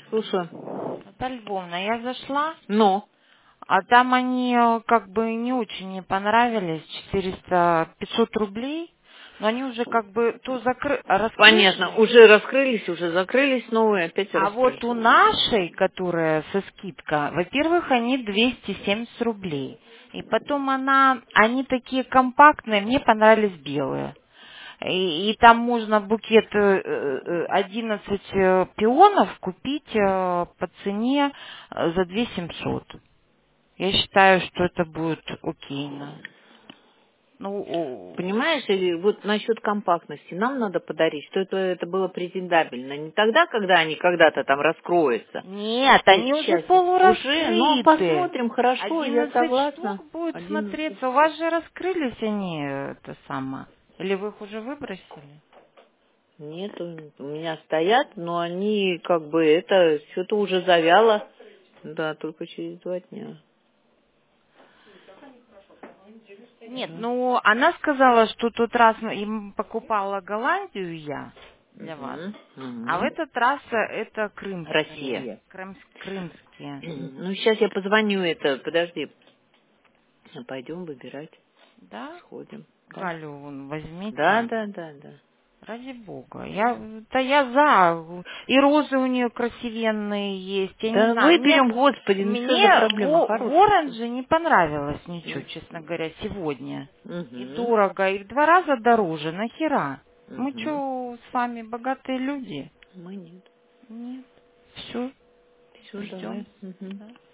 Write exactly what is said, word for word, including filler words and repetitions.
Слушаю. Это Львовна. Я зашла, Ну, а там они э, как бы не очень мне понравились. четыреста пятьсот рублей. Но они уже как бы то закры... понятно. раскрыты. Уже раскрылись, уже закрылись новые, опять А вот у раскрылись. нашей, которая со скидка, во-первых, они двести семьдесят рублей. И потом она, они такие компактные, мне понравились белые. И, и там можно букет э, э, одиннадцать э, пионов купить э, по цене э, за две тысячи семьсот. Я считаю, что это будет окейно. Ну, о, Понимаешь, и вот насчет компактности нам надо подарить, что это, это было презентабельно. Не тогда, когда они когда-то там раскроются. нет, Нет, они уже сейчас уже, ну полураскрыты. посмотрим, хорошо, я Одиннадцать согласна. штук будет Одиннадцать смотреться. У штук. вас же раскрылись они, э, это самое. Или вы их уже выбросили? Нет, у у меня стоят, но они как бы это что-то уже завяло. Да, только через два дня. Нет, Да. ну она сказала, что тот раз им покупала Голландию я для вас. Мгм, А в мгм. этот раз э, это крымские. Россия. Крымс- крымские. Ну, сейчас я позвоню это, подожди. Пойдем выбирать, Да? сходим. Да, Галю вон да, возьмите. да, да. да. Ради бога. Я, да я за. И розы у нее красивенные есть. Я не Да знаю. Мне, выберем, господи, ну что за мне проблема, в, в хорошая всё. оранже не понравилось ничего, Ну, честно говоря, сегодня. И угу, дорого, и в два раза дороже. Нахера? Мы угу. что, с вами богатые люди? Мы нет. Нет. Все. Все, давай. Ждем. Угу. Да.